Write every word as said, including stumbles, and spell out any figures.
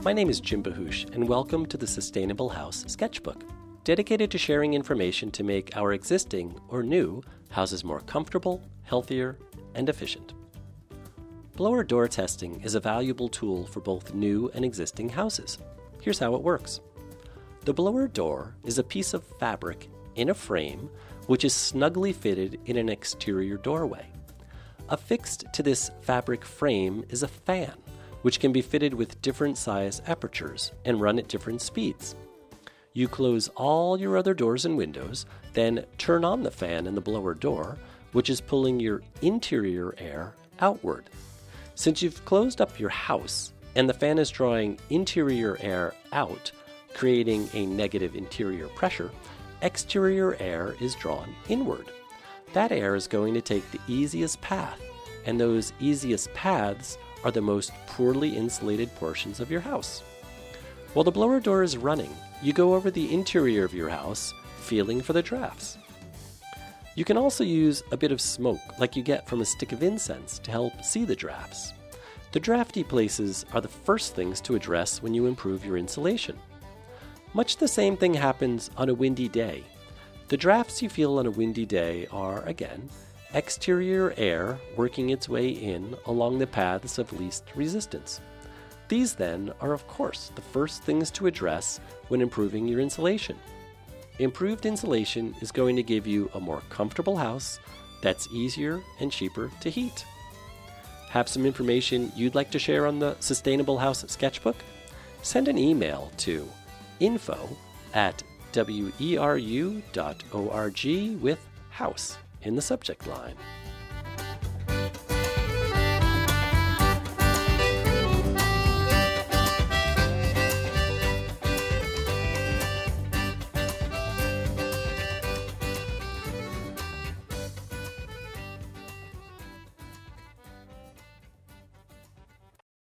My name is Jim Bahush, and welcome to the Sustainable House Sketchbook, dedicated to sharing information to make our existing or new houses more comfortable, healthier, and efficient. Blower door testing is a valuable tool for both new and existing houses. Here's how it works. The blower door is a piece of fabric in a frame which is snugly fitted in an exterior doorway. Affixed to this fabric frame is a fan, which can be fitted with different size apertures and run at different speeds. You close all your other doors and windows, then turn on the fan in the blower door, which is pulling your interior air outward. Since you've closed up your house and the fan is drawing interior air out, creating a negative interior pressure, exterior air is drawn inward. That air is going to take the easiest path, and those easiest paths are the most poorly insulated portions of your house. While the blower door is running, you go over the interior of your house, feeling for the drafts. You can also use a bit of smoke, like you get from a stick of incense, to help see the drafts. The drafty places are the first things to address when you improve your insulation. Much the same thing happens on a windy day. The drafts you feel on a windy day are, again, exterior air working its way in along the paths of least resistance. These, then, are of course the first things to address when improving your insulation. Improved insulation is going to give you a more comfortable house that's easier and cheaper to heat. Have some information you'd like to share on the Sustainable House Sketchbook? Send an email to info at weru dot org with house in the subject line.